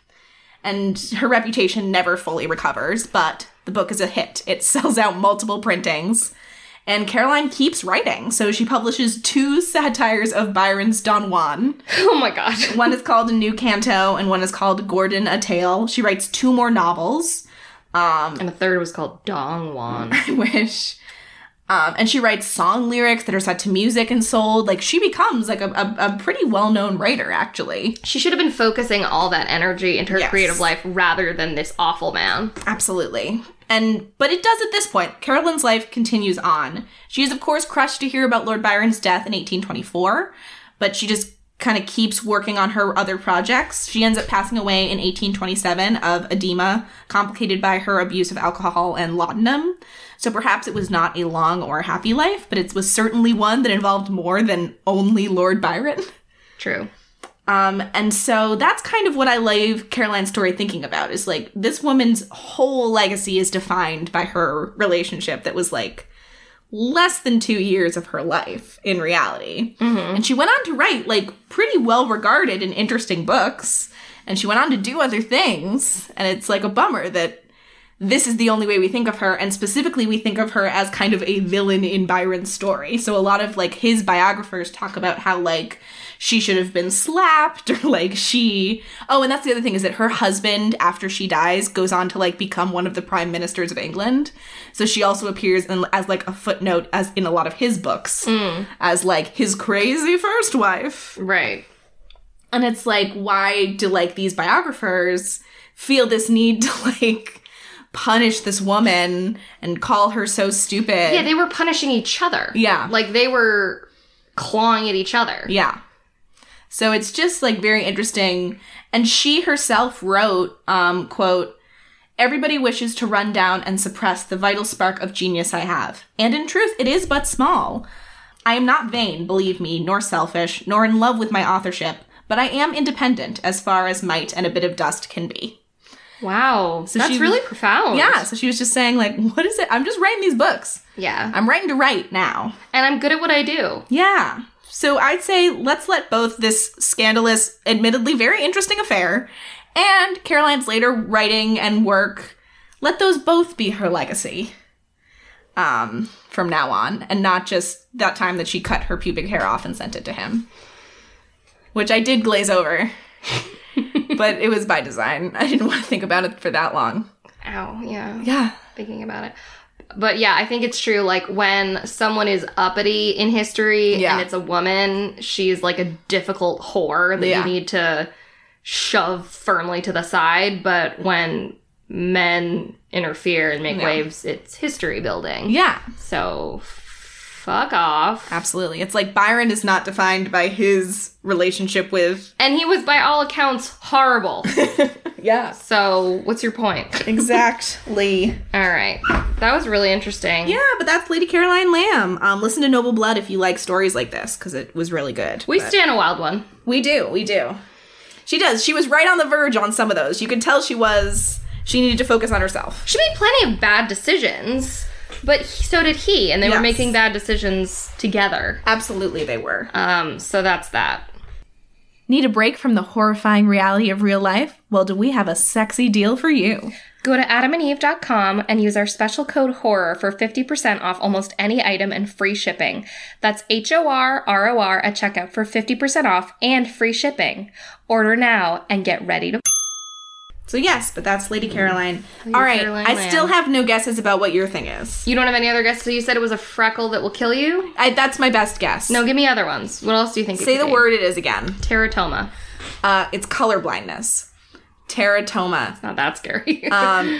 Speaker 2: And her reputation never fully recovers, but the book is a hit. It sells out multiple printings. And Caroline keeps writing, so she publishes 2 satires of Byron's Don Juan.
Speaker 1: Oh my god.
Speaker 2: One is called A New Canto, and one is called Gordon, a Tale. She writes 2 more novels.
Speaker 1: And the third was called Don Juan.
Speaker 2: I wish. And she writes song lyrics that are set to music and sold. Like, she becomes, like, a pretty well-known writer, actually.
Speaker 1: She should have been focusing all that energy into her creative life rather than this awful man.
Speaker 2: Absolutely. But it does at this point. Caroline's life continues on. She is, of course, crushed to hear about Lord Byron's death in 1824, but she just kind of keeps working on her other projects. She ends up passing away in 1827 of edema, complicated by her abuse of alcohol and laudanum. So perhaps it was not a long or happy life, but it was certainly one that involved more than only Lord Byron.
Speaker 1: True.
Speaker 2: And so that's kind of what I leave Caroline's story thinking about, is, like, this woman's whole legacy is defined by her relationship that was, like, less than 2 years of her life in reality. Mm-hmm. And she went on to write, like, pretty well-regarded and interesting books, and she went on to do other things, and it's, like, a bummer that this is the only way we think of her, and specifically we think of her as kind of a villain in Byron's story. So a lot of, like, his biographers talk about how, like, she should have been slapped, or, like, Oh, and that's the other thing, is that her husband, after she dies, goes on to, like, become one of the prime ministers of England. So she also appears as, like, a footnote as in a lot of his books, as, like, his crazy first wife.
Speaker 1: Right.
Speaker 2: And it's, like, why do, like, these biographers feel this need to, like, punish this woman and call her so stupid?
Speaker 1: Yeah, they were punishing each other.
Speaker 2: Yeah.
Speaker 1: Like, they were clawing at each other.
Speaker 2: Yeah. So it's just, like, very interesting. And she herself wrote, quote, "Everybody wishes to run down and suppress the vital spark of genius I have. And in truth, it is but small. I am not vain, believe me, nor selfish, nor in love with my authorship, but I am independent as far as might and a bit of dust can be."
Speaker 1: Wow. So that's really profound.
Speaker 2: Yeah. So she was just saying, like, what is it? I'm just writing these books.
Speaker 1: Yeah.
Speaker 2: I'm writing to write now.
Speaker 1: And I'm good at what I do.
Speaker 2: Yeah. So I'd say let's let both this scandalous, admittedly very interesting affair and Caroline's later writing and work, let those both be her legacy from now on, and not just that time that she cut her pubic hair off and sent it to him. Which I did glaze over. But it was by design. I didn't want to think about it for that long.
Speaker 1: Ow, yeah.
Speaker 2: Yeah.
Speaker 1: Thinking about it. But yeah, I think it's true. Like, when someone is uppity in history and it's a woman, she's like a difficult whore that you need to shove firmly to the side. But when men interfere and make waves, it's history building.
Speaker 2: Yeah.
Speaker 1: So fuck off.
Speaker 2: Absolutely. It's like Byron is not defined by his relationship with...
Speaker 1: And he was, by all accounts, horrible.
Speaker 2: Yeah.
Speaker 1: So what's your point?
Speaker 2: Exactly.
Speaker 1: All right. That was really interesting.
Speaker 2: Yeah, but that's Lady Caroline Lamb. Listen to Noble Blood if you like stories like this, because it was really good.
Speaker 1: We stand a wild one.
Speaker 2: We do. She does. She was right on the verge on some of those. You could tell she needed to focus on herself.
Speaker 1: She made plenty of bad decisions, but so did he, and they were making bad decisions together.
Speaker 2: Absolutely, they were.
Speaker 1: So that's that.
Speaker 2: Need a break from the horrifying reality of real life? Well, do we have a sexy deal for you?
Speaker 1: Go to adamandeve.com and use our special code HORROR for 50% off almost any item and free shipping. That's HORROR at checkout for 50% off and free shipping. Order now and get ready to...
Speaker 2: So yes, but that's Lady Caroline. All right,
Speaker 1: Caroline
Speaker 2: I
Speaker 1: Lamb.
Speaker 2: still have no guesses about what your thing is.
Speaker 1: You don't have any other guesses? So you said it was a freckle that will kill you?
Speaker 2: That's my best guess.
Speaker 1: No, give me other ones. What else do you think
Speaker 2: Say
Speaker 1: it
Speaker 2: the
Speaker 1: could
Speaker 2: word it is again.
Speaker 1: Teratoma.
Speaker 2: It's color blindness. Teratoma.
Speaker 1: It's not that scary.
Speaker 2: I'm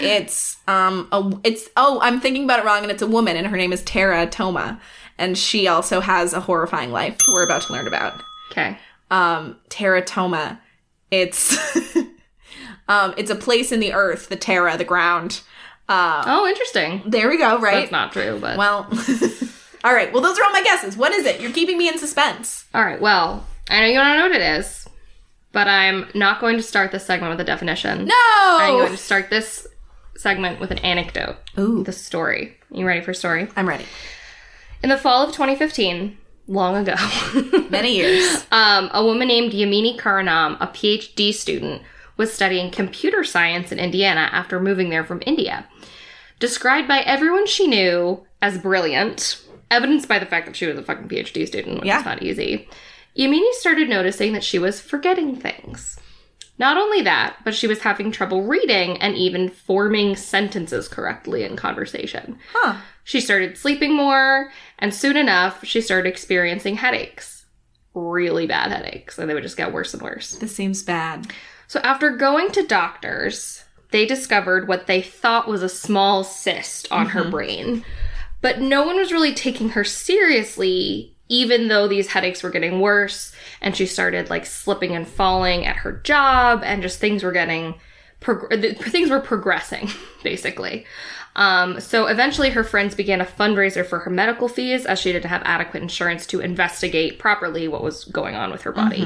Speaker 2: thinking about it wrong, and it's a woman, and her name is Teratoma, and she also has a horrifying life we're about to learn about.
Speaker 1: Okay.
Speaker 2: Teratoma. It's it's a place in the earth, the terra, the ground.
Speaker 1: Interesting.
Speaker 2: There we go, right?
Speaker 1: That's not true, but...
Speaker 2: Well, all right. Well, those are all my guesses. What is it? You're keeping me in suspense.
Speaker 1: All right, well, I know you don't know what it is, but I'm not going to start this segment with a definition.
Speaker 2: No!
Speaker 1: I'm going to start this segment with an anecdote.
Speaker 2: Ooh.
Speaker 1: The story. You ready for a story?
Speaker 2: I'm ready.
Speaker 1: In the fall of 2015, long ago...
Speaker 2: Many years.
Speaker 1: A woman named Yamini Karanam, a PhD student, was studying computer science in Indiana after moving there from India. Described by everyone she knew as brilliant, evidenced by the fact that she was a fucking PhD student, which is not easy, Yamini started noticing that she was forgetting things. Not only that, but she was having trouble reading and even forming sentences correctly in conversation.
Speaker 2: Huh.
Speaker 1: She started sleeping more, and soon enough, she started experiencing headaches. Really bad headaches, and they would just get worse and worse.
Speaker 2: This seems bad.
Speaker 1: So after going to doctors, they discovered what they thought was a small cyst on her brain. But no one was really taking her seriously, even though these headaches were getting worse, and she started, like, slipping and falling at her job, and just things were getting... things were progressing, basically. So eventually her friends began a fundraiser for her medical fees, as she didn't have adequate insurance to investigate properly what was going on with her body.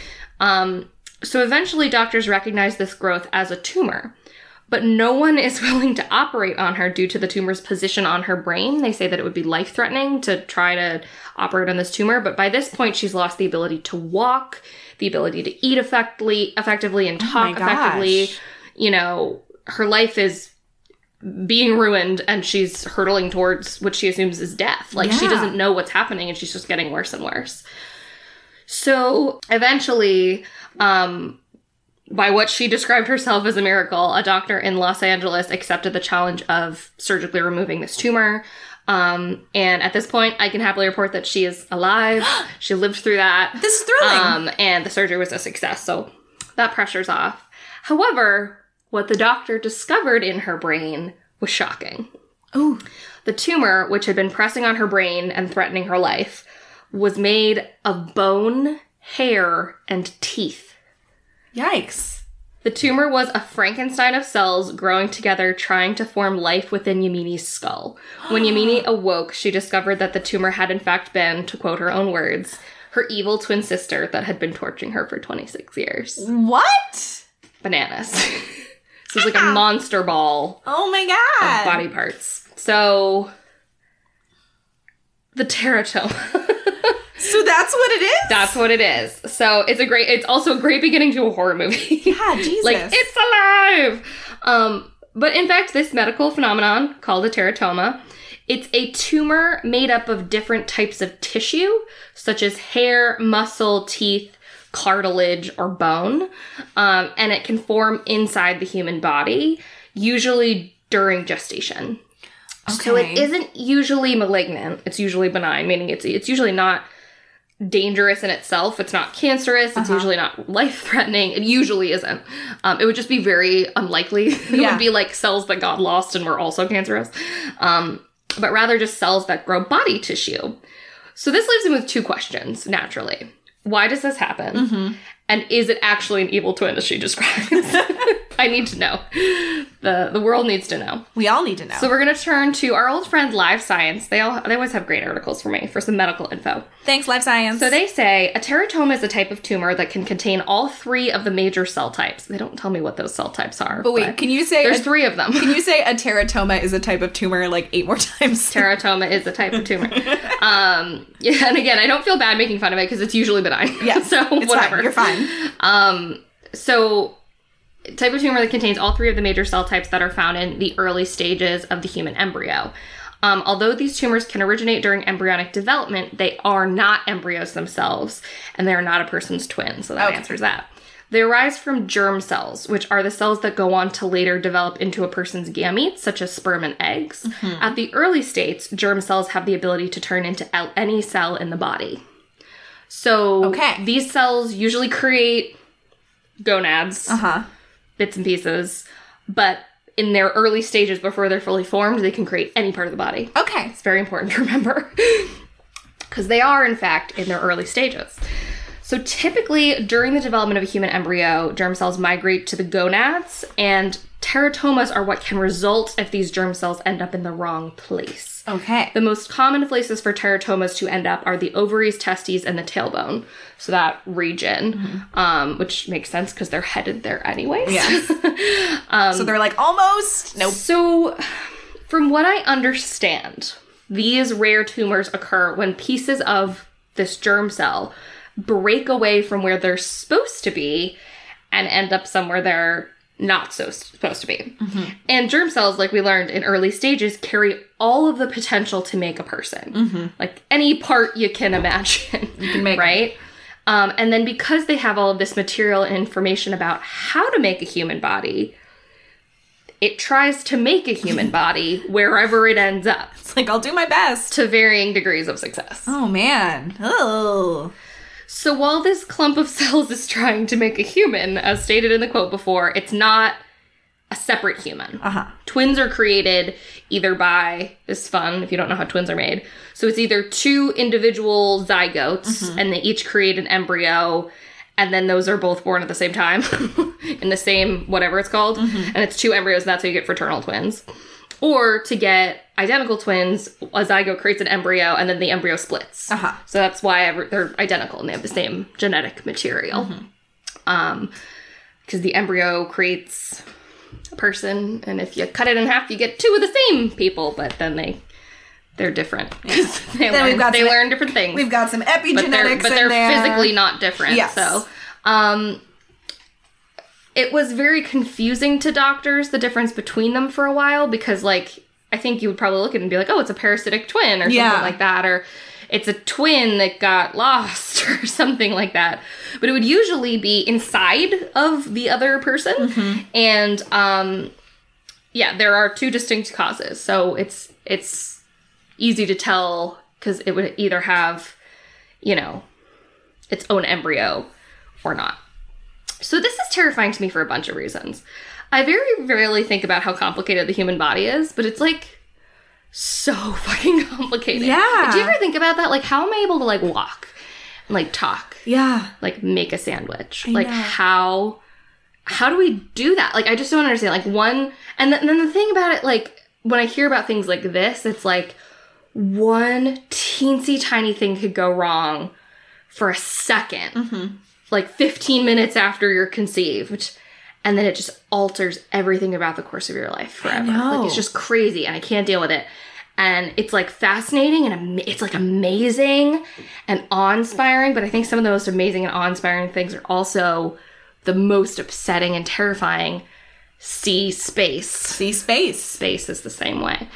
Speaker 1: So eventually doctors recognized this growth as a tumor, but no one is willing to operate on her due to the tumor's position on her brain. They say that it would be life-threatening to try to operate on this tumor, but by this point she's lost the ability to walk, the ability to eat effectively and talk effectively. You know, her life is being ruined, and she's hurtling towards what she assumes is death. Like, she doesn't know what's happening, and she's just getting worse and worse. So, eventually, by what she described herself as a miracle, a doctor in Los Angeles accepted the challenge of surgically removing this tumor. And at this point, I can happily report that she is alive. She lived through that.
Speaker 2: This is thrilling.
Speaker 1: And the surgery was a success, so that pressure's off. However, what the doctor discovered in her brain was shocking.
Speaker 2: Ooh.
Speaker 1: The tumor, which had been pressing on her brain and threatening her life, was made of bone, hair, and teeth.
Speaker 2: Yikes.
Speaker 1: The tumor was a Frankenstein of cells growing together, trying to form life within Yamini's skull. When Yamini awoke, she discovered that the tumor had in fact been, to quote her own words, her evil twin sister that had been torturing her for 26 years.
Speaker 2: What?
Speaker 1: Bananas. So it's like a monster ball.
Speaker 2: Oh my god.
Speaker 1: Of body parts. So, the teratoma.
Speaker 2: So that's what it is?
Speaker 1: That's what it is. So it's also a great beginning to a horror movie.
Speaker 2: Yeah, Jesus.
Speaker 1: Like, it's alive! But in fact, this medical phenomenon, called a teratoma, it's a tumor made up of different types of tissue, such as hair, muscle, teeth, cartilage, or bone. And it can form inside the human body, usually during gestation.
Speaker 2: Okay.
Speaker 1: So it isn't usually malignant. It's usually benign, meaning it's usually not dangerous in itself. It's not cancerous. It's usually not life-threatening. It usually isn't. It would just be very unlikely. It would be like cells that got lost and were also cancerous. But rather just cells that grow body tissue. So this leaves me with two questions, naturally. Why does this happen? Mm-hmm. And is it actually an evil twin as she describes? I need to know. The world needs to know.
Speaker 2: We all need to know.
Speaker 1: So we're going to turn to our old friend Live Science. They always have great articles for me for some medical info.
Speaker 2: Thanks, Live Science.
Speaker 1: So they say a teratoma is a type of tumor that can contain all three of the major cell types. They don't tell me what those cell types are.
Speaker 2: But wait, can you say...
Speaker 1: There's three of them.
Speaker 2: Can you say a teratoma is a type of tumor like 8 more times?
Speaker 1: Teratoma is a type of tumor. Yeah, and again, I don't feel bad making fun of it because it's usually benign.
Speaker 2: Yeah,
Speaker 1: so
Speaker 2: it's
Speaker 1: whatever.
Speaker 2: Fine. You're fine.
Speaker 1: So type of tumor that contains all three of the major cell types that are found in the early stages of the human embryo. Although these tumors can originate during embryonic development, they are not embryos themselves, and they are not a person's twin, so that answers that. They arise from germ cells, which are the cells that go on to later develop into a person's gametes, such as sperm and eggs. Mm-hmm. At the early states, germ cells have the ability to turn into any cell in the body. So these cells usually create gonads, bits and pieces, but in their early stages before they're fully formed, they can create any part of the body.
Speaker 2: Okay.
Speaker 1: It's very important to remember because they are, in fact, in their early stages. So typically, during the development of a human embryo, germ cells migrate to the gonads, and teratomas are what can result if these germ cells end up in the wrong place.
Speaker 2: Okay.
Speaker 1: The most common places for teratomas to end up are the ovaries, testes, and the tailbone. So that region, which makes sense because they're headed there anyways.
Speaker 2: Yes. So they're like, almost? Nope.
Speaker 1: So from what I understand, these rare tumors occur when pieces of this germ cell break away from where they're supposed to be and end up somewhere they're not supposed to be. Mm-hmm. And germ cells, like we learned in early stages, carry all of the potential to make a person. Mm-hmm. Like any part you can imagine.
Speaker 2: You can make
Speaker 1: right? And then because they have all of this material and information about how to make a human body, it tries to make a human body wherever it ends up.
Speaker 2: It's like, I'll do my best.
Speaker 1: To varying degrees of success.
Speaker 2: Oh, man. Oh.
Speaker 1: So while this clump of cells is trying to make a human, as stated in the quote before, it's not a separate human. Twins are created either by, this is fun if you don't know how twins are made, so it's either two individual zygotes, and they each create an embryo, and then those are both born at the same time, in the same whatever it's called, and it's two embryos, and that's how you get fraternal twins. Or to get identical twins, a zygote creates an embryo, and then the embryo splits. So that's why they're identical, and they have the same genetic material. Because the embryo creates a person, and if you cut it in half, you get two of the same people, but then they're different. Because they learn different things.
Speaker 2: We've got some epigenetics
Speaker 1: but they're physically not different.
Speaker 2: Yes.
Speaker 1: So, it was very confusing to doctors, the difference between them for a while, because, like, I think you would probably look at it and be like, oh, it's a parasitic twin or something like that, or it's a twin that got lost or something like that. But it would usually be inside of the other person. And, there are two distinct causes. So it's easy to tell because it would either have, its own embryo or not. So this is terrifying to me for a bunch of reasons. I very rarely think about how complicated the human body is, but it's, like, so fucking complicated.
Speaker 2: Yeah.
Speaker 1: Like, do you ever think about that? Like, how am I able to, like, walk and, like, talk?
Speaker 2: Yeah.
Speaker 1: Like, make a sandwich? Like, how do we do that? Like, I just don't understand. Like, and then the thing about it, like, when I hear about things like this, it's like one teensy tiny thing could go wrong for a second. Like 15 minutes after you're conceived, and then it just alters everything about the course of your life forever. Like, it's just crazy, and I can't deal with it. And it's, like, fascinating, and it's, like, amazing and awe-inspiring, but I think some of the most amazing and awe-inspiring things are also the most upsetting and terrifying. Space. Space is the same way.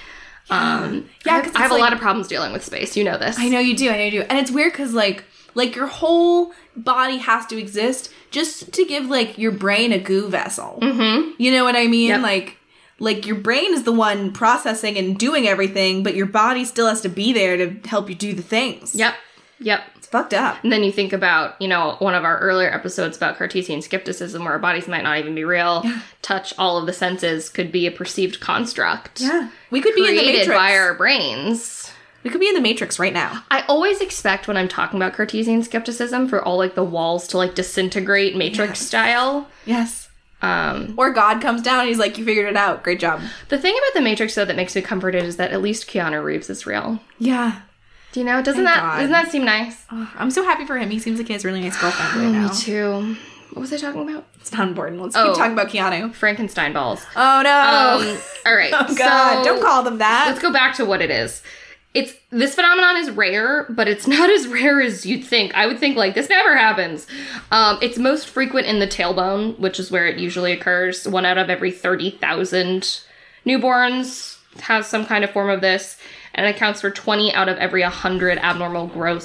Speaker 1: I have a lot of problems dealing with space. You know this.
Speaker 2: I know you do. And it's weird because, like your whole body has to exist just to give, like, your brain a goo vessel. You know what I mean?
Speaker 1: Yep.
Speaker 2: Like your brain is the one processing and doing everything, but your body still has to be there to help you do the things.
Speaker 1: Yep.
Speaker 2: It's fucked up.
Speaker 1: And then you think about, one of our earlier episodes about Cartesian skepticism, where our bodies might not even be real.
Speaker 2: Yeah.
Speaker 1: Touch, all of the senses could be a perceived construct.
Speaker 2: Yeah. We could be in the Matrix.
Speaker 1: Created by our brains.
Speaker 2: We could be in the Matrix right now.
Speaker 1: I always expect when I'm talking about Cartesian skepticism for all, like, the walls to, like, disintegrate Matrix style.
Speaker 2: Yes. Or God comes down and he's like, you figured it out. Great job.
Speaker 1: The thing about the Matrix, though, that makes me comforted is that at least Keanu Reeves is real.
Speaker 2: Yeah.
Speaker 1: Do you know? Doesn't that seem nice?
Speaker 2: Oh, I'm so happy for him. He seems like he has a really nice girlfriend right now.
Speaker 1: Me too. What was I talking about?
Speaker 2: It's not important. Let's keep talking about Keanu.
Speaker 1: Frankenstein balls.
Speaker 2: Oh, no.
Speaker 1: All right.
Speaker 2: Oh, God. Don't call them that.
Speaker 1: Let's go back to what it is. This phenomenon is rare, but it's not as rare as you'd think. I would think, like, this never happens. It's most frequent in the tailbone, which is where it usually occurs. 1 out of every 30,000 newborns has some kind of form of this, and it accounts for 20 out of every 100 abnormal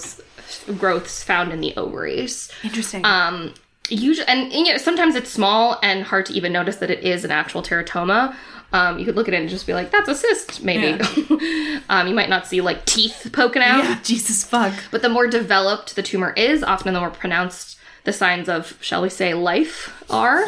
Speaker 1: growths found in the ovaries.
Speaker 2: Interesting.
Speaker 1: Usually, and sometimes it's small and hard to even notice that it is an actual teratoma. You could look at it and just be like, that's a cyst, maybe. Yeah. You might not see, like, teeth poking out.
Speaker 2: Yeah, Jesus fuck.
Speaker 1: But the more developed the tumor is, often the more pronounced the signs of, shall we say, life are.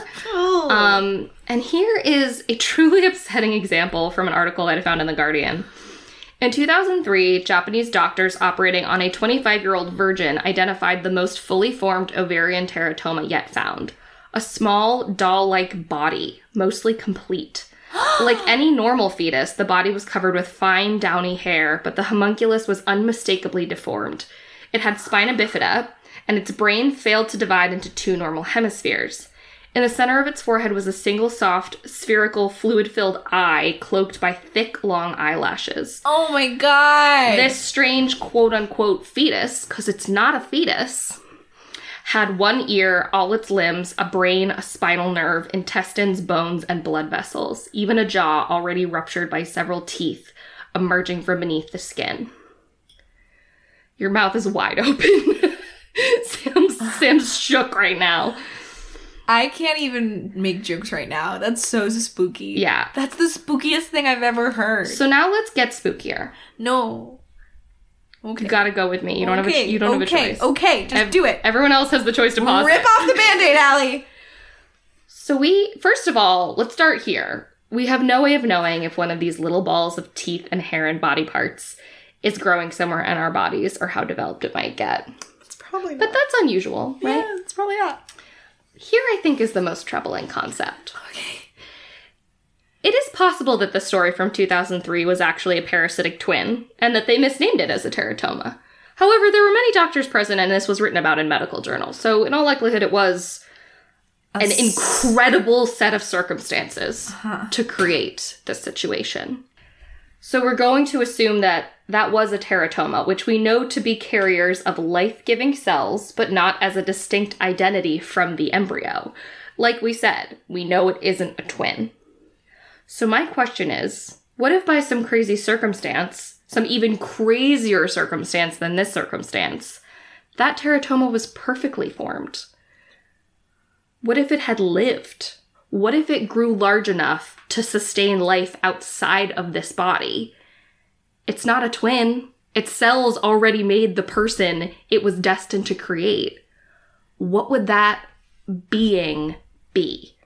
Speaker 1: Oh. And here is a truly upsetting example from an article that I found in The Guardian. In 2003, Japanese doctors operating on a 25-year-old virgin identified the most fully formed ovarian teratoma yet found. A small, doll-like body, mostly complete. Like any normal fetus, the body was covered with fine, downy hair, but the homunculus was unmistakably deformed. It had spina bifida, and its brain failed to divide into 2 normal hemispheres. In the center of its forehead was a single soft, spherical, fluid-filled eye cloaked by thick, long eyelashes.
Speaker 2: Oh my God!
Speaker 1: This strange quote-unquote fetus, because it's not a fetus, had 1 ear, all its limbs, a brain, a spinal nerve, intestines, bones, and blood vessels. Even a jaw already ruptured by several teeth emerging from beneath the skin. Your mouth is wide open. Sam's shook right now.
Speaker 2: I can't even make jokes right now. That's so spooky.
Speaker 1: Yeah.
Speaker 2: That's the spookiest thing I've ever heard.
Speaker 1: So now let's get spookier.
Speaker 2: No. Okay.
Speaker 1: You gotta go with me. You don't have a choice.
Speaker 2: Okay, just do it.
Speaker 1: Everyone else has the choice to pause.
Speaker 2: Rip off the Band-Aid, Allie.
Speaker 1: So first of all, let's start here. We have no way of knowing if one of these little balls of teeth and hair and body parts is growing somewhere in our bodies or how developed it might get.
Speaker 2: It's probably not.
Speaker 1: But that's unusual, right?
Speaker 2: Yeah, it's probably not.
Speaker 1: Here I think is the most troubling concept.
Speaker 2: Okay.
Speaker 1: It is possible that the story from 2003 was actually a parasitic twin, and that they misnamed it as a teratoma. However, there were many doctors present, and this was written about in medical journals, so in all likelihood it was an incredible set of circumstances to create this situation. So we're going to assume that that was a teratoma, which we know to be carriers of life-giving cells, but not as a distinct identity from the embryo. Like we said, we know it isn't a twin. So my question is, what if by some crazy circumstance, some even crazier circumstance than this circumstance, that teratoma was perfectly formed? What if it had lived? What if it grew large enough to sustain life outside of this body? It's not a twin. Its cells already made the person it was destined to create. What would that being be?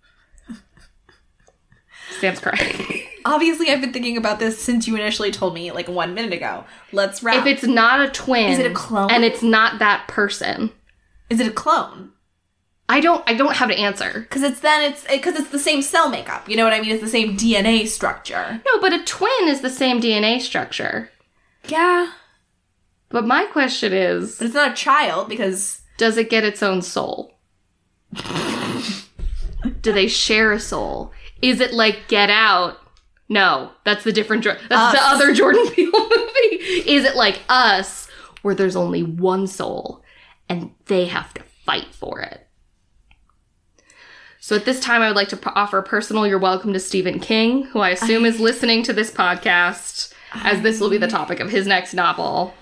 Speaker 1: Sam's crying.
Speaker 2: Obviously, I've been thinking about this since you initially told me, like, 1 minute ago. Let's wrap.
Speaker 1: If it's not a twin...
Speaker 2: Is it a clone?
Speaker 1: And it's not that person...
Speaker 2: Is it a clone?
Speaker 1: I don't have an answer.
Speaker 2: Because it's the same cell makeup. You know what I mean? It's the same DNA structure.
Speaker 1: No, but a twin is the same DNA structure.
Speaker 2: Yeah.
Speaker 1: But my question is...
Speaker 2: But it's not a child, because...
Speaker 1: Does it get its own soul? Do they share a soul? Is it like Get Out? No, that's the different... That's the other Jordan Peele movie. Is it like Us, where there's only one soul, and they have to fight for it? So at this time, I would like to offer a personal you're welcome to Stephen King, who I assume is listening to this podcast, as this will be the topic of his next novel.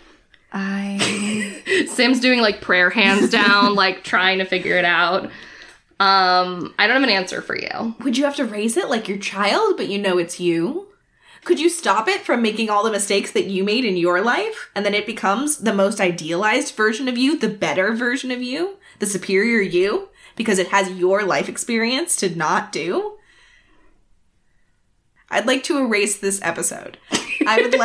Speaker 1: Sim's doing, like, prayer hands down, like, trying to figure it out. I don't have an answer for you.
Speaker 2: Would you have to raise it like your child, but you know it's you? Could you stop it from making all the mistakes that you made in your life, and then it becomes the most idealized version of you, the better version of you, the superior you? Because it has your life experience to not do? I'd like to erase this episode. I would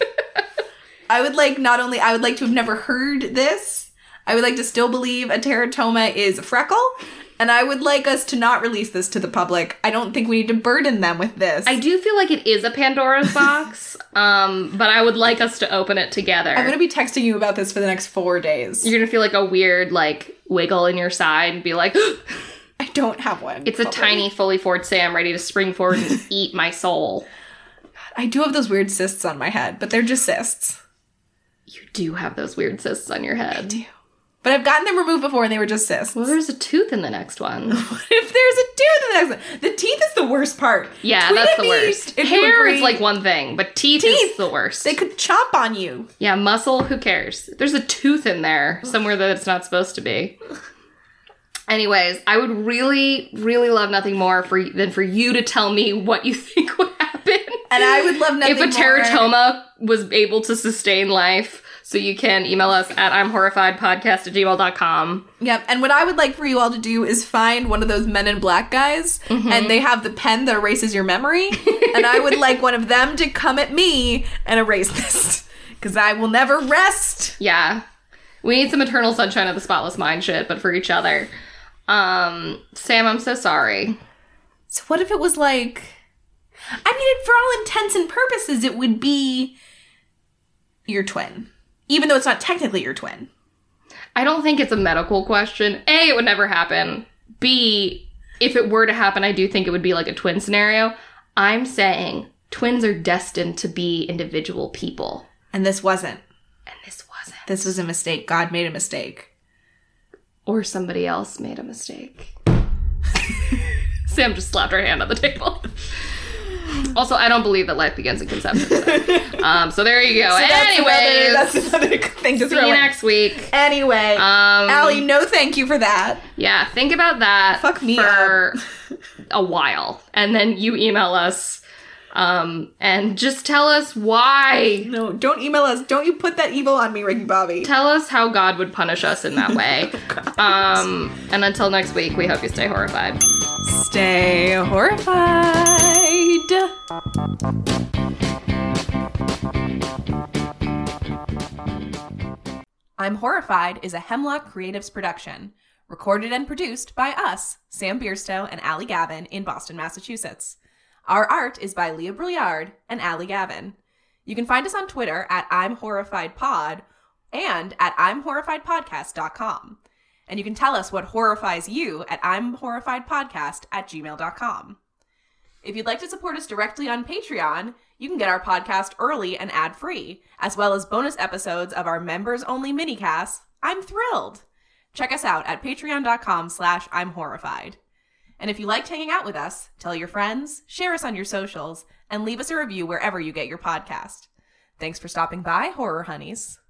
Speaker 2: like to have never heard this. I would like to still believe a teratoma is a freckle. And I would like us to not release this to the public. I don't think we need to burden them with this.
Speaker 1: I do feel like it is a Pandora's box, but I would like us to open it together.
Speaker 2: I'm going to be texting you about this for the next 4 days.
Speaker 1: You're going to feel like a weird, like, wiggle in your side and be like...
Speaker 2: I don't have one.
Speaker 1: It's a tiny, fully formed Sam ready to spring forward and eat my soul.
Speaker 2: I do have those weird cysts on my head, but they're just cysts.
Speaker 1: You do have those weird cysts on your head.
Speaker 2: I do. But I've gotten them removed before and they were just cysts.
Speaker 1: Well, there's a tooth in the next one.
Speaker 2: What if there's a tooth in the next one? The teeth is the worst part.
Speaker 1: Yeah,
Speaker 2: Tweet
Speaker 1: that's the worst. Hair is like one thing, but teeth is the worst.
Speaker 2: They could chomp on you.
Speaker 1: Yeah, muscle, who cares? There's a tooth in there somewhere that it's not supposed to be. Anyways, I would really, really love nothing more than for you to tell me what you think would happen.
Speaker 2: And I would love nothing more.
Speaker 1: If a teratoma was able to sustain life. So you can email us at imhorrifiedpodcast@gmail.com.
Speaker 2: Yep, and what I would like for you all to do is find one of those Men in Black guys, and they have the pen that erases your memory, and I would like one of them to come at me and erase this, because I will never rest.
Speaker 1: Yeah. We need some Eternal Sunshine of the Spotless Mind shit, but for each other. Sam, I'm so sorry.
Speaker 2: So what if it was like... I mean, for all intents and purposes, it would be your twin. Even though it's not technically your twin.
Speaker 1: I don't think it's a medical question. A, it would never happen. B, if it were to happen, I do think it would be like a twin scenario. I'm saying twins are destined to be individual people.
Speaker 2: And this wasn't.
Speaker 1: This
Speaker 2: was a mistake. God made a mistake.
Speaker 1: Or somebody else made a mistake. Sam just slapped her hand on the table. Also, I don't believe that life begins in conception. So there you go.
Speaker 2: So
Speaker 1: Anyways,
Speaker 2: that's another thing to throw in.
Speaker 1: See you next week.
Speaker 2: Anyway, Allie, no thank you for that.
Speaker 1: Yeah, think about that.
Speaker 2: Fuck me
Speaker 1: for a while, and then you email us, and just tell us why.
Speaker 2: No, don't email us. Don't you put that evil on me, Ricky Bobby.
Speaker 1: Tell us how God would punish us in that way. And until next week, we hope you stay horrified.
Speaker 2: Stay horrified. I'm Horrified is a Hemlock Creatives production. Recorded and produced by us, Sam Bierstow and Allie Gavin in Boston, Massachusetts. Our art is by Leah Brouillard and Allie Gavin. You can find us on Twitter at I'mHorrifiedPod and at I'mHorrifiedPodcast.com. And you can tell us what horrifies you at I'mHorrifiedPodcast@gmail.com. If you'd like to support us directly on Patreon, you can get our podcast early and ad-free, as well as bonus episodes of our members-only minicasts. I'm thrilled! Check us out at patreon.com/I'mHorrified.
Speaker 3: And if you liked hanging out with us, tell your friends, share us on your socials, and leave us a review wherever you get your podcast. Thanks for stopping by, Horror Honeys.